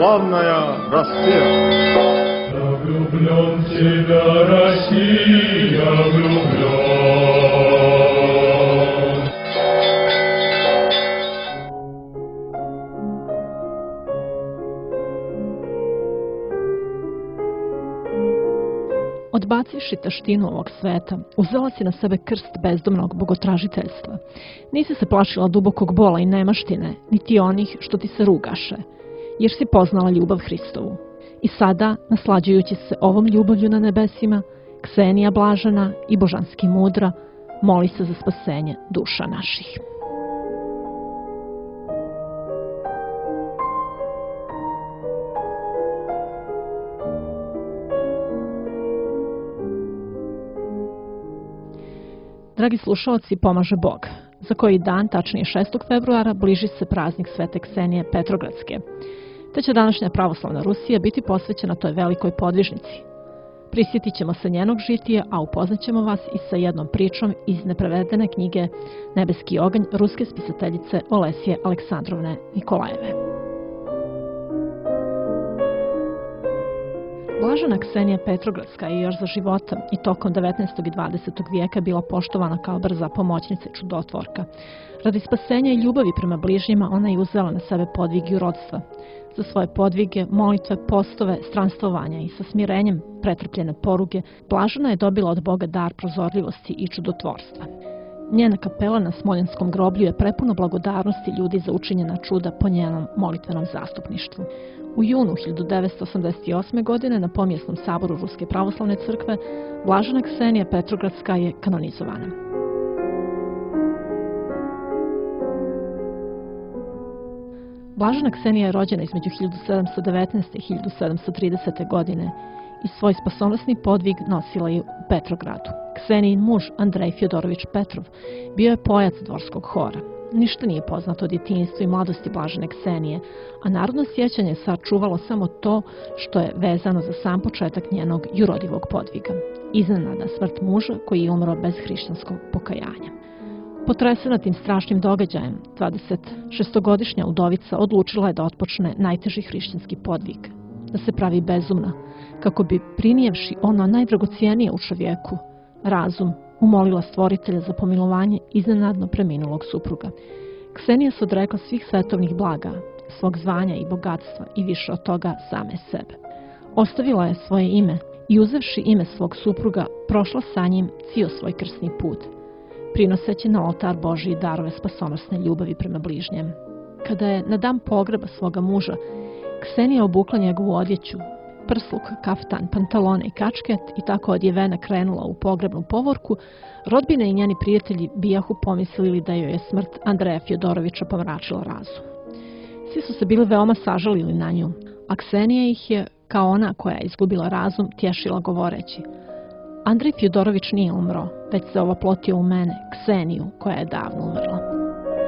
славная Россия. Я влюблен в тебя, Россия, влюблен. Odbacivši taštinu ovog sveta, uzela si na sebe krst bezdomnog bogotražiteljstva. Nisi se plašila dubokog bola i nemaštine, niti onih što ti se rugaše, jer si poznala ljubav Hristovu. I sada, naslađujući se ovom ljubavlju na nebesima, Ksenija blažena i božanski mudra, moli se za spasenje duša naših. Dragi slušalci, pomaže Bog. Za koji dan, tačnije 6. februara, bliži se praznik Svete Ksenije Petrogradske, te će današnja pravoslavna Rusija biti posvećena toj velikoj podvižnici. Prisjetit ćemo se njenog žitija, a upoznat ćemo vas i sa jednom pričom iz neprevedene knjige Nebeski oganj ruske spisateljice Olesije Aleksandrovne Nikolajeve. Blažena Ksenija Petrogradska je još za života i tokom 19. i 20. vijeka bila poštovana kao brza pomoćnica i čudotvorka. Radi spasenja i ljubavi prema bližnjima ona je uzela na sebe podvig rodstva. Za svoje podvige, molitve, postove, stranstvovanja i sa smirenjem pretrpljene poruge, Blažena je dobila od Boga dar prozorljivosti i čudotvorstva. Njena kapela na Smoljanskom groblju je prepuna blagodarnosti ljudi za učinjena čuda po njenom molitvenom zastupništvu. U junu 1988. godine na pomjesnom saboru Ruske pravoslavne crkve Blažena Ksenija Petrogradska je kanonizovana. Blažena Ksenija je rođena između 1719. i 1730. godine i svoj spasonosni podvig nosila je u Petrogradu. Ksenijin muž, Andrej Fjodorović Petrov, bio je pojac dvorskog hora. Ništa nije poznato o djetinjstvu i mladosti Blažene Ksenije, a narodno sjećanje je sačuvalo samo to što je vezano za sam početak njenog jurodivog podviga. Iznenadna smrt muža koji je umro bez hrišćanskog pokajanja. Potresena tim strašnim događajem, 26-godišnja udovica odlučila je da otpočne najteži hrišćanski podvig, da se pravi bezumna, kako bi prinijevši ono najdragocijenije u čovjeku, razum, umolila stvoritelja za pomilovanje iznenadno preminulog supruga. Ksenija se odrekla svih svetovnih blaga, svog zvanja i bogatstva i više od toga same sebe. Ostavila je svoje ime i uzevši ime svog supruga prošla sa njim cijel svoj krsni put, prinoseći na oltar Božji darove spasonosne ljubavi prema bližnjem. Kada je na dan pogreba svoga muža Ksenija obukla njegovu odjeću, prsluk, kaftan, pantalone i kačket i tako odjevena krenula u pogrebnu povorku, rodbine i njeni prijatelji bijahu pomislili da joj je smrt Andreja Fjodorovića pomračila razum. Svi su se bili veoma sažalili na nju, a Ksenija ih je, kao ona koja je izgubila razum, tješila govoreći: Andrej Fjodorović nije umro, već se ovoplotio u mene, Kseniju, koja je davno umrla.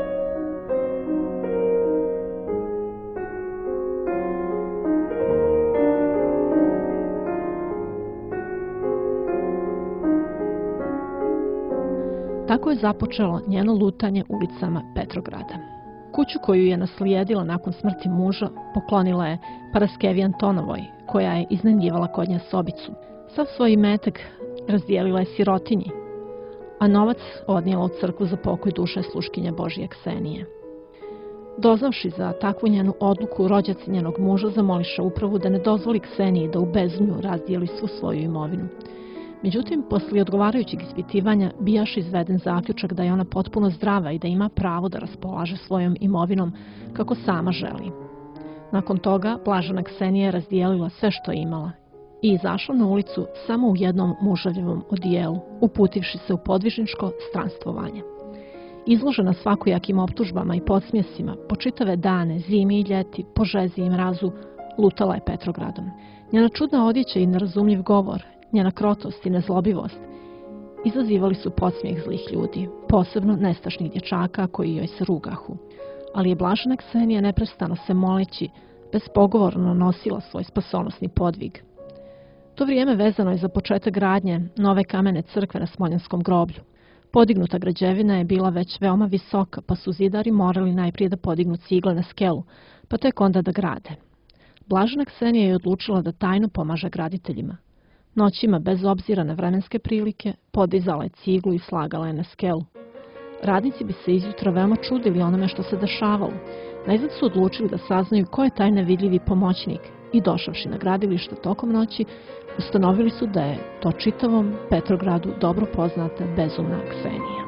Tako je započelo njeno lutanje ulicama Petrograda. Kuću koju je naslijedila nakon smrti muža poklonila je Paraskevi Antonovoj, koja je iznajmljivala kod nje sobicu. Sav svoj imetak razdijelila je sirotinji, a novac odnijela u crkvu za pokoj duše sluškinje Božje Ksenije. Doznavši za takvu njenu odluku, rođaci njenog muža zamoliše upravu da ne dozvoli Kseniji da u bezumlju razdijeli svu svoju imovinu. Međutim, poslije odgovarajućeg ispitivanja bijaš izveden zaključak da je ona potpuno zdrava i da ima pravo da raspolaže svojom imovinom kako sama želi. Nakon toga, Blažena Ksenija je razdijelila sve što je imala i izašla na ulicu samo u jednom muževljevom odijelu, uputivši se u podvižničko stranstvovanje. Izložena svakojakim optužbama i podsmjesima, po čitave dane, zimi i ljeti, po žezi i mrazu, lutala je Petrogradom. Njena čudna odjeća i nerazumljiv govor, njena krotost i nezlobivost izazivali su podsmijeh zlih ljudi, posebno nestašnih dječaka koji joj se rugahu. Ali je Blažena Ksenija neprestano se moleći, bespogovorno nosila svoj spasonosni podvig. To vrijeme vezano je za početak gradnje nove kamene crkve na Smoljanskom groblju. Podignuta građevina je bila već veoma visoka, pa su zidari morali najprije da podignu cigle na skelu, pa tek onda da grade. Blažena Ksenija je odlučila da tajno pomaže graditeljima. Noćima, bez obzira na vremenske prilike, podizala je ciglu i slagala je na skelu. Radnici bi se izjutra veoma čudili onome što se dešavalo. Najzad su odlučili da saznaju ko je taj nevidljivi pomoćnik i došavši na gradilište tokom noći, ustanovili su da je to čitavom Petrogradu dobro poznata bezumna Ksenija.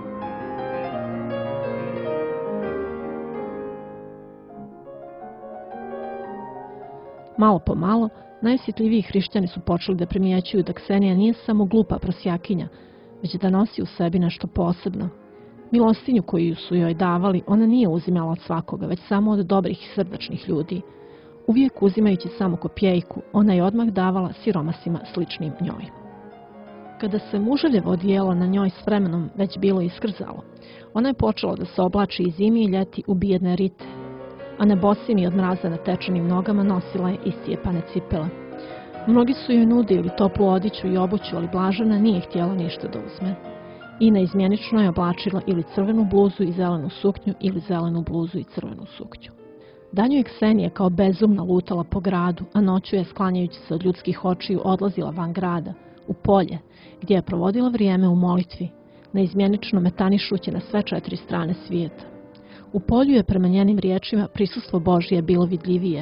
Malo po malo, najosjetljiviji hrišćani su počeli da primjećuju da Ksenija nije samo glupa prosjakinja, već da nosi u sebi nešto posebno. Milostinju koju su joj davali, ona nije uzimala od svakoga, već samo od dobrih i srdačnih ljudi. Uvijek uzimajući samo kopijejku, ona je odmah davala siromasima sličnim njoj. Kada se muževljevo odijelo na njoj s vremenom već bilo iskrzalo, ona je počela da se oblači i zimi i ljeti u bijedne rite, a na bosim i od mraza natečenim nogama nosila je iscijepane cipele. Mnogi su joj nudili toplu odiću i obuću, ali Blažena nije htjela ništa da uzme. I neizmjenično je oblačila ili crvenu bluzu i zelenu suknju ili zelenu bluzu i crvenu suknju. Danju je Ksenija kao bezumna lutala po gradu, a noću je, sklanjajući se od ljudskih očiju, odlazila van grada, u polje, gdje je provodila vrijeme u molitvi, neizmjenično metanišući na sve 4 strane svijeta. U polju je, prema njenim riječima, prisustvo Božje bilo vidljivije.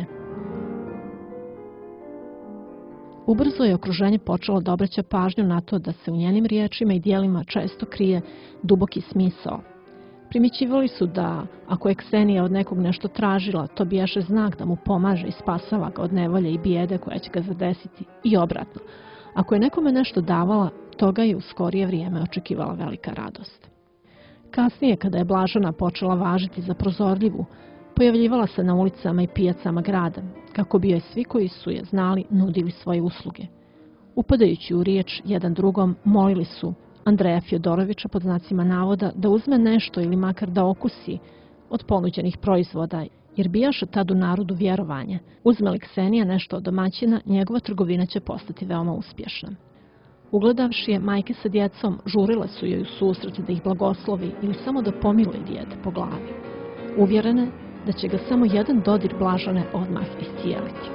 Ubrzo je okruženje počelo da obraća pažnju na to da se u njenim riječima i dijelima često krije duboki smisao. Primjećivali su da, ako je Ksenija od nekog nešto tražila, to bijaše znak da mu pomaže i spasava ga od nevolje i bijede koja će ga zadesiti, i obratno. Ako je nekome nešto davala, toga je u skorije vrijeme očekivala velika radost. Kasnije, kada je Blažena počela važiti za prozorljivu, pojavljivala se na ulicama i pijacama grada, kako bi joj svi koji su je znali nudili svoje usluge. Upadajući u riječ jedan drugom, molili su Andreja Fjodorovića, pod znacima navoda, da uzme nešto ili makar da okusi od ponuđenih proizvoda, jer bijaše tad u narodu vjerovanje. Uzme li Ksenija nešto od domaćina, njegova trgovina će postati veoma uspješna. Ugledavši je, majke sa djecom žurile su joj u susret da ih blagoslovi ili samo da pomiluje dijete po glavi, uvjerene da će ga samo jedan dodir Blažene odmah iscijeliti.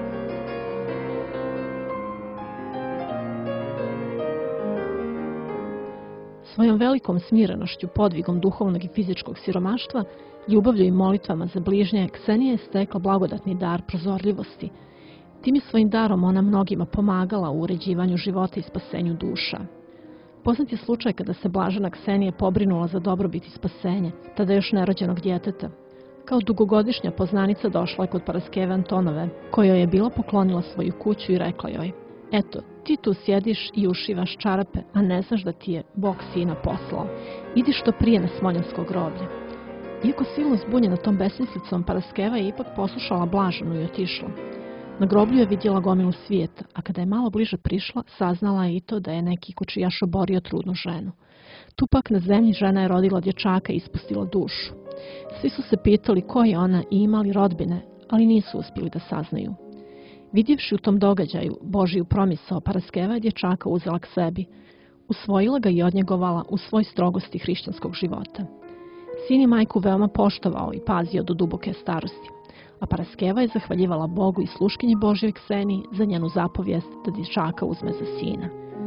Svojom velikom smirenošću, podvigom duhovnog i fizičkog siromaštva, ljubavlju i molitvama za bližnje, Ksenija je stekla blagodatni dar prozorljivosti. Tim je svojim darom ona mnogima pomagala u uređivanju života i spasenju duša. Poznat je slučaj kada se Blažena Ksenija pobrinula za dobrobit i spasenje, tada još nerođenog djeteta. Kao dugogodišnja poznanica došla je kod Paraskeve Antonove, kojoj je bila poklonila svoju kuću i rekla joj: "Eto, ti tu sjediš i ušivaš čarape, a ne znaš da ti je Bog sina poslao. Idi što prije na Smoljansko groblje." Iako silno zbunjena tom besmislicom, Paraskeva je ipak poslušala Blaženu i otišla. Na groblju je vidjela gomilu svijeta, a kada je malo bliže prišla, saznala je i to da je neki kočijaš oborio trudnu ženu. Tu pak na zemlji žena je rodila dječaka i ispustila dušu. Svi su se pitali ko je ona i imali rodbine, ali nisu uspjeli da saznaju. Vidjevši u tom događaju Božiju promisao, Paraskeva je dječaka uzela k sebi, usvojila ga i odnjegovala u svoj strogosti hrišćanskog života. Sin je majku veoma poštovao i pazio do duboke starosti, a Paraskeva je zahvaljivala Bogu i sluškinji Božjoj Kseniji za njenu zapovijest da dječaka uzme za sina.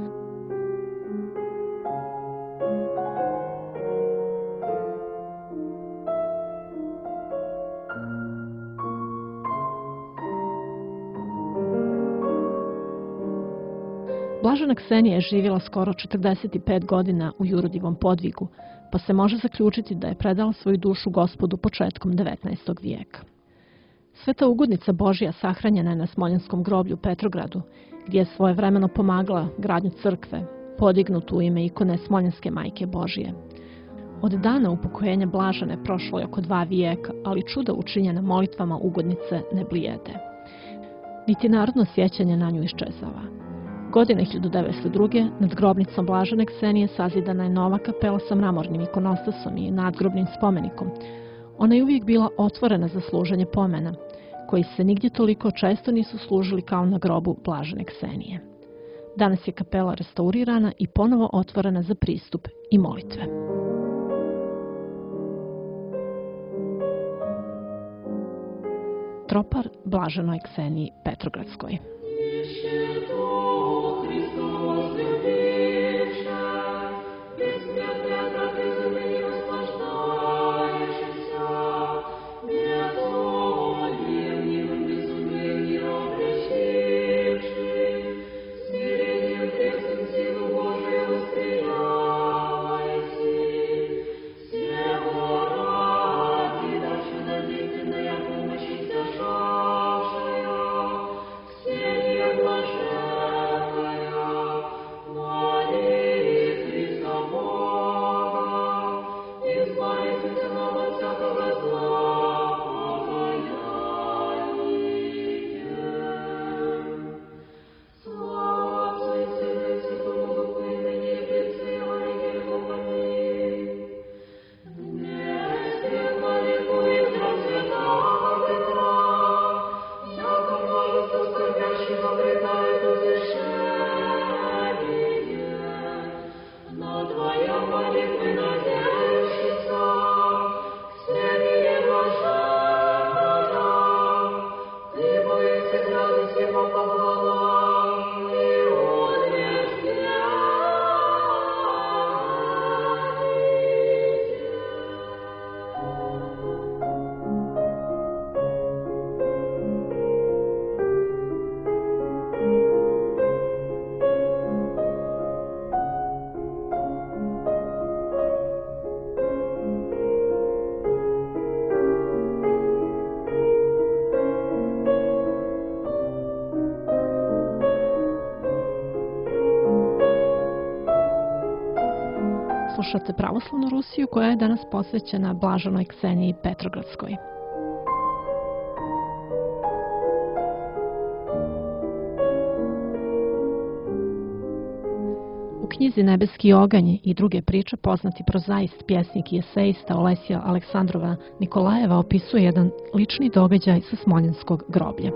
Blažena Ksenija je živjela skoro 45 godina u jurodljivom podvigu, pa se može zaključiti da je predala svoju dušu Gospodu početkom 19. vijeka. Sveta ugodnica Božja sahranjena je na Smoljanskom groblju u Petrogradu, gdje je svojevremeno pomagala gradnju crkve, podignutu u ime ikone Smoljanske majke Božje. Od dana upokojenja Blažene prošlo je oko 2 vijeka, ali čuda učinjena molitvama ugodnice ne blijede. Niti narodno sjećanje na nju iščezava. Godine 1902. nad grobnicom Blažene Ksenije sazidana je nova kapela sa mramornim ikonostasom i nadgrobnim spomenikom. Ona je uvijek bila otvorena za služenje pomena, koji se nigdje toliko često nisu služili kao na grobu Blažene Ksenije. Danas je kapela restaurirana i ponovo otvorena za pristup i molitve. Tropar blaženoj Kseniji Petrogradskoj. Slušate Pravoslavnu Rusiju koja je danas posvećena blaženoj Kseniji Petrogradskoj. U knjizi Nebeski oganj i druge priče poznati prozaist, pjesnik i esejista Olesja Aleksandrova Nikolajeva opisuje jedan lični događaj sa Smoljanskog groblja.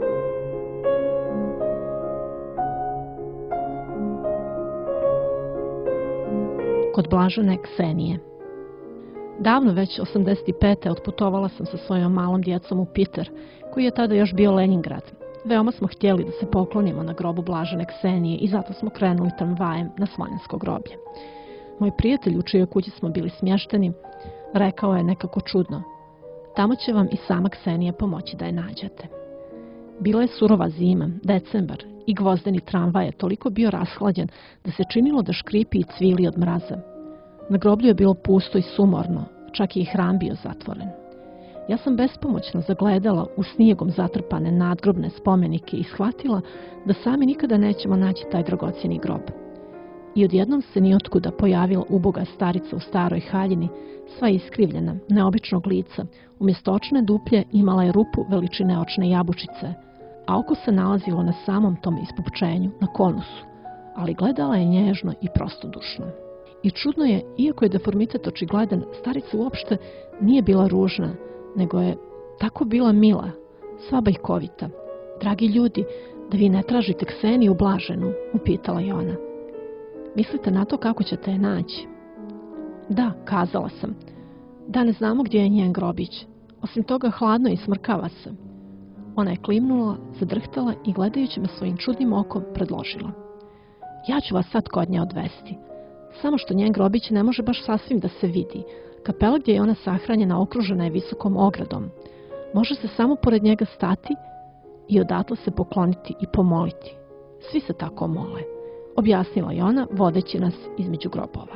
Kod blažene Ksenije. Davno, već 85. otputovala sam sa svojom malom djecom u Piter, koji je tada još bio Leningrad. Veoma smo htjeli da se poklonimo na grobu blažene Ksenije i zato smo krenuli tramvajem na Smoljansko groblje. Moj prijatelj, u čijoj kući smo bili smješteni, rekao je nekako čudno: tamo će vam i sama Ksenija pomoći da je nađete. Bila je surova zima, decembar, i gvozdeni tramvaj je toliko bio rashlađen da se činilo da škripi i cvili od mraza. Na groblju je bilo pusto i sumorno, čak je i hram bio zatvoren. Ja sam bespomoćno zagledala u snijegom zatrpane nadgrobne spomenike i shvatila da sami nikada nećemo naći taj dragocjeni grob. I odjednom se nijotkuda pojavila uboga starica u staroj haljini, sva iskrivljena, neobičnog lica. Umjesto očne duplje imala je rupu veličine očne jabučice, a oko se nalazilo na samom tom ispupčenju, na konusu, ali gledala je nježno i prostodušno. I čudno je, iako je deformitet očigledan, starica uopšte nije bila ružna, nego je tako bila mila, sva bajkovita. Dragi ljudi, da vi ne tražite Kseniju blaženu, upitala je ona. Mislite na to kako ćete je naći? Da, kazala sam. Da, ne znamo gdje je njen grobić. Osim toga, hladno i smrkava se. Ona je klimnula, zadrhtala i gledajući me svojim čudnim okom predložila: ja ću vas sad kod nje odvesti. Samo što njen grobić ne može baš sasvim da se vidi. Kapela gdje je ona sahranjena okružena je visokom ogradom. Može se samo pored njega stati i odatle se pokloniti i pomoliti. Svi se tako mole, objasnila je ona, vodeći nas između grobova.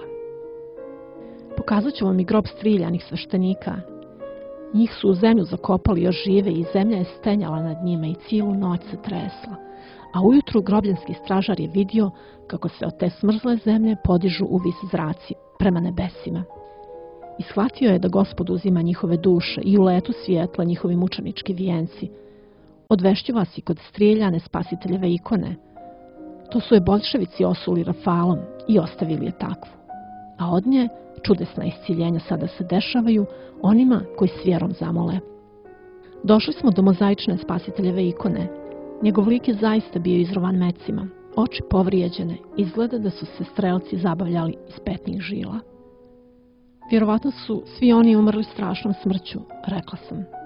Pokazat ću vam i grob striljanih sveštenika. Njih su u zemlju zakopali još žive i zemlja je stenjala nad njima i cijelu noć se tresla. A ujutru grobljanski stražar je vidio kako se od te smrzle zemlje podižu u vis zraci prema nebesima. I shvatio je da Gospod uzima njihove duše i u letu svijetla njihovi mučenički vijenci. Odvešću vas i kod strijeljane spasiteljeve ikone. To su je boljševici osuli rafalom i ostavili je takvu. A od nje čudesna isciljenja sada se dešavaju onima koji s vjerom zamole. Došli smo do mozaične spasiteljeve ikone. Njegov lik je zaista bio izrovan mecima, oči povrijeđene, izgleda da su se strelci zabavljali iz petnih žila. Vjerovatno su svi oni umrli strašnom smrću, rekla sam.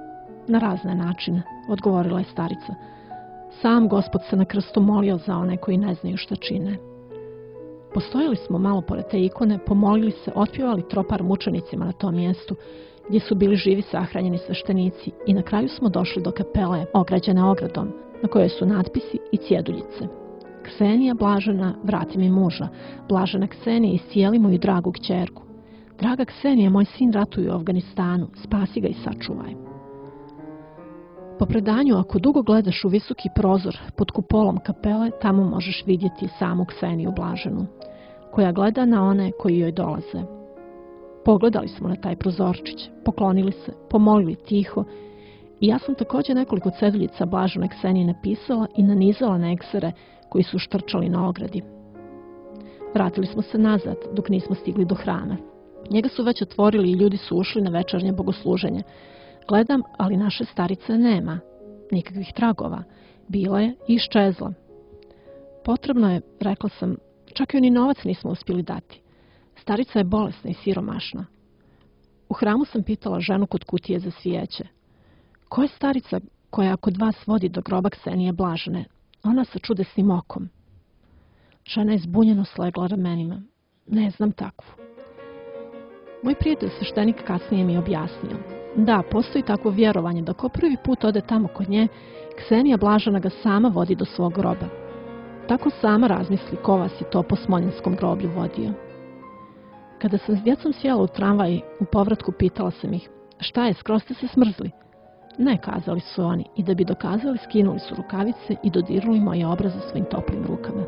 Na razne načine, odgovorila je starica. Sam Gospod se na krstu molio za one koji ne znaju šta čine. Postojali smo malo pored te ikone, pomolili se, otpjevali tropar mučenicima na tom mjestu, gdje su bili živi sahranjeni sveštenici, i na kraju smo došli do kapele ograđene ogradom, na kojoj su natpisi i cjeduljice. Ksenija blažena, vrati mi muža. Blažena Ksenija, iscijeli moju dragu kćerku. Draga Ksenija, moj sin ratuje u Afganistanu, spasi ga i sačuvaj. Po predanju, ako dugo gledaš u visoki prozor pod kupolom kapele, tamo možeš vidjeti samu Kseniju blaženu, koja gleda na one koji joj dolaze. Pogledali smo na taj prozorčić, poklonili se, pomolili tiho, i ja sam također nekoliko ceduljica blažene Ksenije napisala i nanizala na eksere koji su štrčali na ogradi. Vratili smo se nazad dok nismo stigli do hrama. Njega su već otvorili i ljudi su ušli na večernje bogosluženje. Gledam, ali naše starice nema. Nikakvih tragova. Bila je i iščezla. Potrebno je, rekla sam, čak joj ni novac nismo uspjeli dati. Starica je bolesna i siromašna. U hramu sam pitala ženu kod kutije za svijeće. Ko je starica koja kod vas vodi do groba Ksenije blažene? Ona sa čudesnim okom. Žena je zbunjeno slegla ramenima. Ne znam takvu. Moj prijatelj sveštenik kasnije mi je objasnio. Da, postoji takvo vjerovanje da ko prvi put ode tamo kod nje, Ksenija blažena ga sama vodi do svog groba. Tako sama razmisli ko vas je to po Smoljinskom groblju vodio. Kada sam s djecom sjela u tramvaj, u povratku pitala sam ih, šta je, skroz ste se smrzli? Ne, kazali su oni, i da bi dokazali, skinuli su rukavice i dodirnuli moje obraze svojim toplim rukama.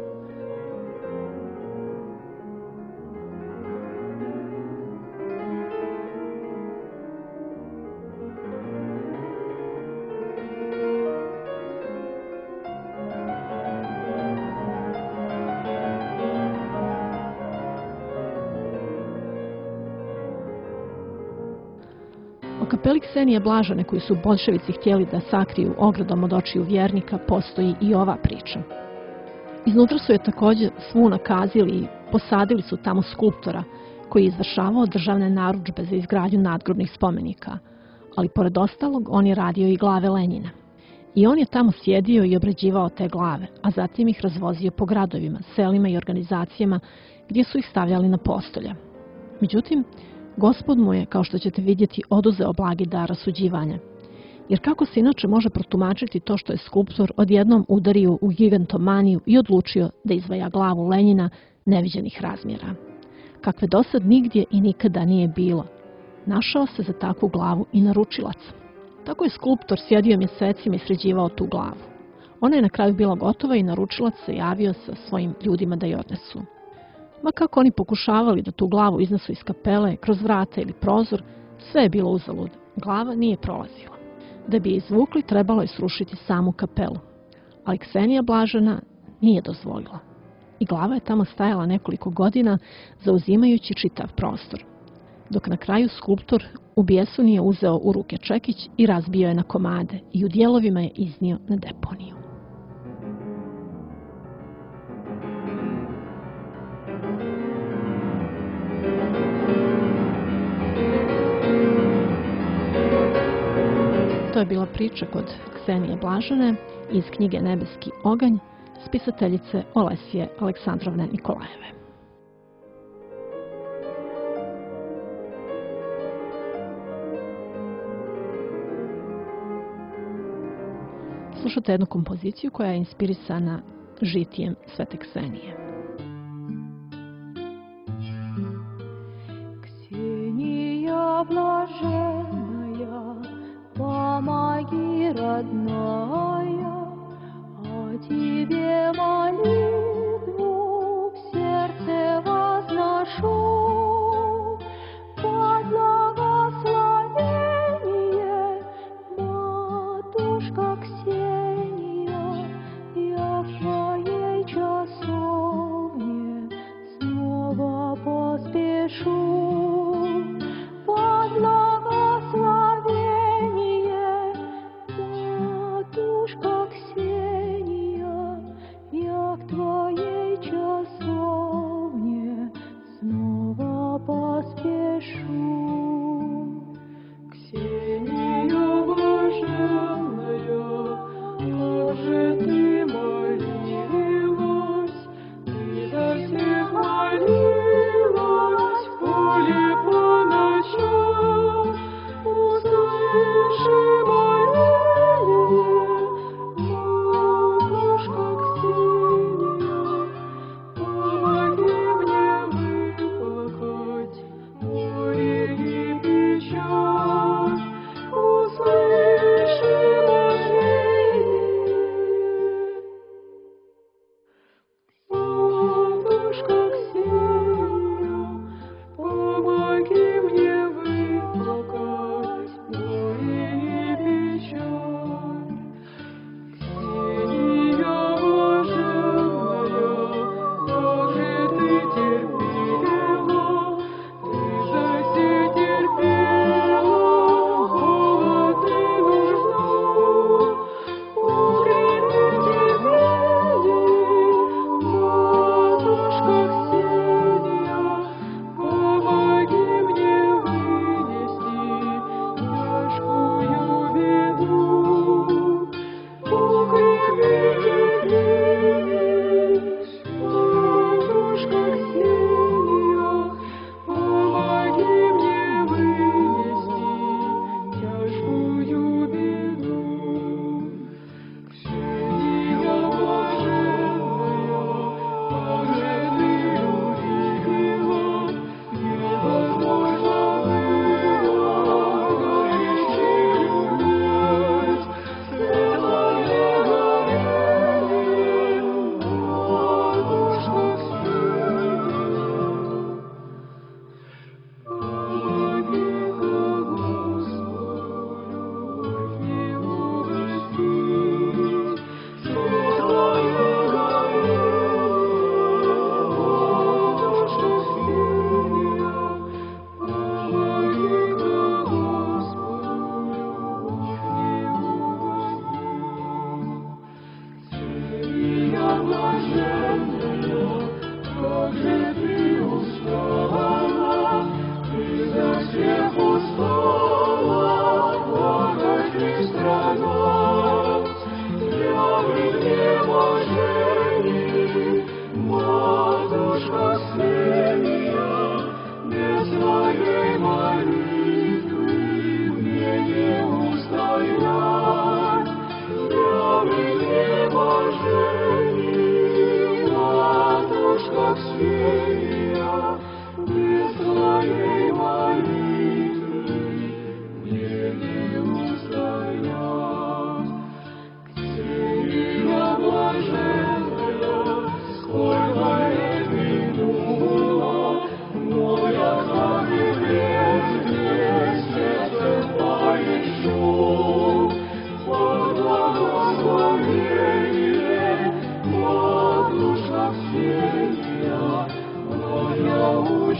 O kapeli Ksenije blažene koju su boljševici htjeli da sakriju ogradom od očiju vjernika postoji i ova priča. Iznutra su je također svu nakazili i posadili su tamo skulptora koji je izvršavao državne narudžbe za izgradnju nadgrobnih spomenika, ali pored ostalog on je radio i glave Lenjina. I on je tamo sjedio i obrađivao te glave, a zatim ih razvozio po gradovima, selima i organizacijama gdje su ih stavljali na postolja. Međutim, Gospod mu je, kao što ćete vidjeti, oduzeo blagi dar rasuđivanja. Jer kako se inače može protumačiti to što je skulptor odjednom udario u gigantomaniju i odlučio da izvaja glavu Lenjina neviđenih razmjera, kakve dosad nigdje i nikada nije bilo. Našao se za takvu glavu i naručilac. Tako je skulptor sjedio mjesecima i sređivao tu glavu. Ona je na kraju bila gotova i naručilac se javio sa svojim ljudima da je odnesu. Ma kako oni pokušavali da tu glavu iznesu iz kapele, kroz vrata ili prozor, sve je bilo uzalud. Glava nije prolazila. Da bi je izvukli, trebalo je srušiti samu kapelu. Ali Ksenija blažena nije dozvolila. I glava je tamo stajala nekoliko godina, zauzimajući čitav prostor. Dok na kraju skulptor u bijesu nije uzeo u ruke čekić i razbio je na komade i u dijelovima je iznio na deponiju. To je bila priča kod Ksenije blažene iz knjige Nebeski oganj, spisateljice Olesije Aleksandrovne Nikolajeve. Slušate jednu kompoziciju koja je inspirisana žitijem Svete Ksenije. Ксения блаженная, помоги, родная, о тебе молитву в сердце возношу. Под благословение, матушка Ксения, я в твоей часовне снова поспешу. Под благословение, матушка Ксения, я к твоей часовне снова поспешу. Ксению блаженную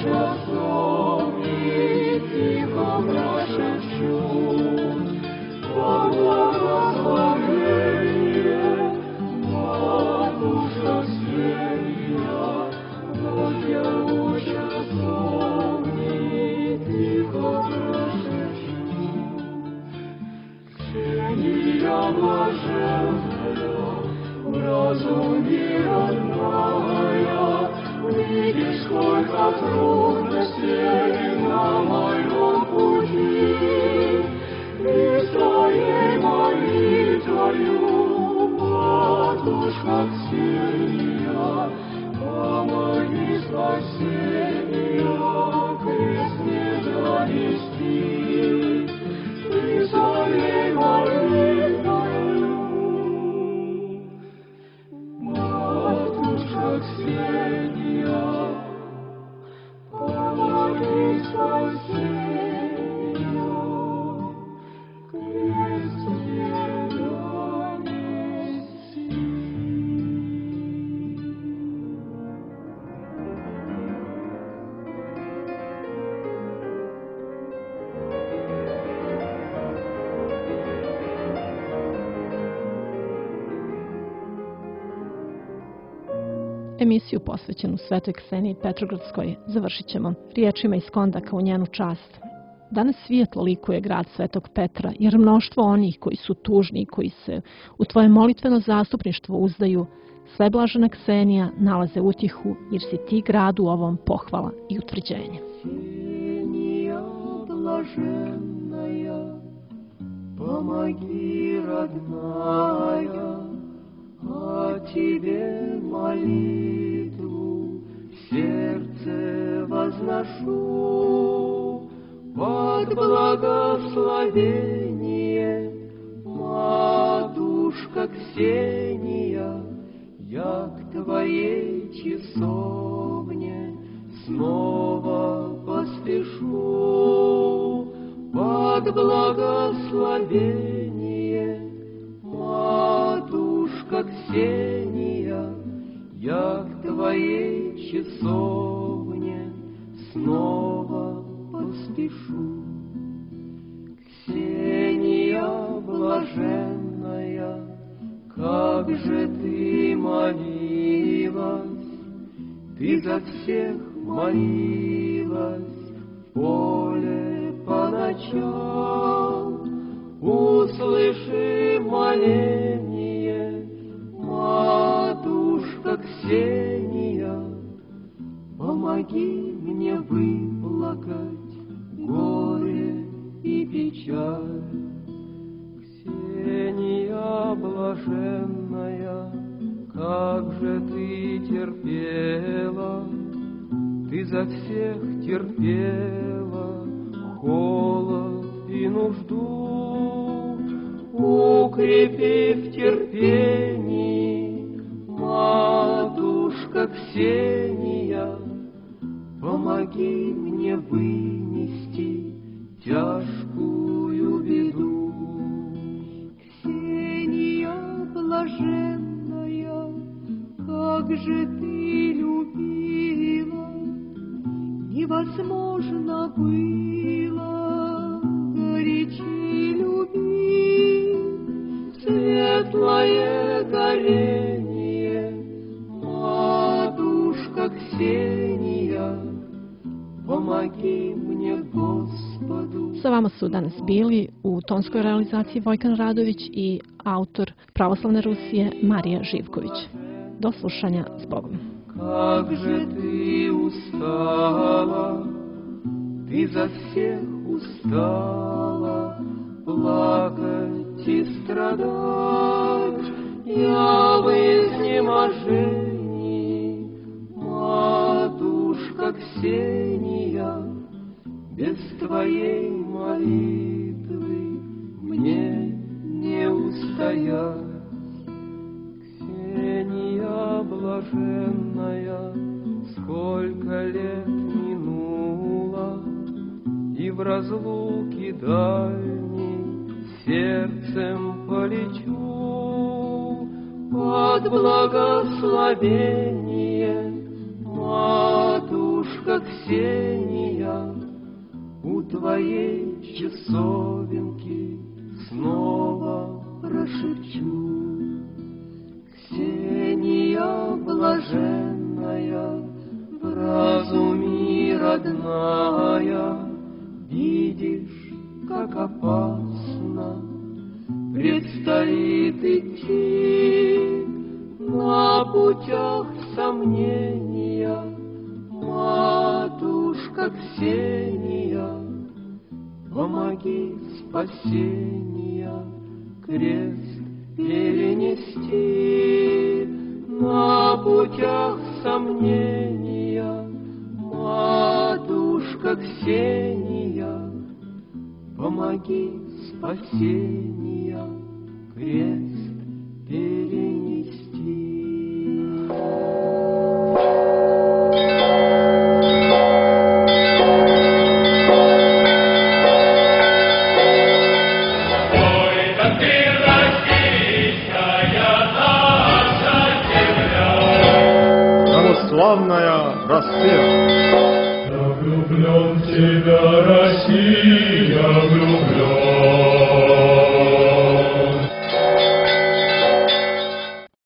часом и тихо прошепчу, по благословение, матушка Ксения, вот я часом и тихо прошепчу. Ксения блаженная, в разуме родная, видишь, сколько трудностей на моем пути, и своей молитвою, матушка Ксения, помоги спасения крест не занести, и своей молитвою, матушка Ксения, помоги спасения крест не занести. Emisiju posvećenu Svetoj Kseniji Petrogradskoj završit ćemo riječima iz Kondaka u njenu čast. Danas svijetlo likuje grad Svetog Petra, jer mnoštvo onih koji su tužni i koji se u tvoje molitveno zastupništvo uzdaju, sveblažena Ksenija nalaze utjehu, jer si ti gradu ovom pohvala i utvrđenje. Ксения блаженная, помоги, родная, о тебе молитву в сердце возношу. Под благословение, матушка Ксения, я к твоей часовне снова поспешу. Под благословение, матушка Ксения, я к твоей часовне снова поспешу. Ксения блаженная, как же ты молилась, ты за всех молилась в поле по ночам. Услыши моление, матушка Ксения, помоги мне выплакать горе и печаль. Ксения блаженная, как же ты терпела, ты за всех терпела холод и нужду. Укрепи в терпении, матушка Ксения, помоги мне вынести тяжкую беду. Ксения блаженная, как же ты любила, невозможно было горячей любви. Светлое горение, матушка Ксения, помоги мне, Господу. Sa vama su danas bili u tonskoj realizaciji Vojkan Radović i autor Pravoslavne Rusije Marija Živković. Do slušanja, s Bogom. Как же ты устала, ты за всех устала, плакать и страдать. Я в изнеможении, матушка Ксения, без твоей молитвы мне не устоять. Ксения блаженная, сколько лет минуло, и в разлуке дальней сердцем полечу. Под благословение, матушка Матушка Ксения, у твоей часовенки снова прошепчу. Ксения блаженная, в разуме родная, видишь, как опасно предстоит идти на путях сомнения. Матушка Ксения, помоги спасения крест перенести на путях сомнения. Матушка Ксения, помоги спасения крест перенести. Православная Россия. Я влюблен в тебя, Россия.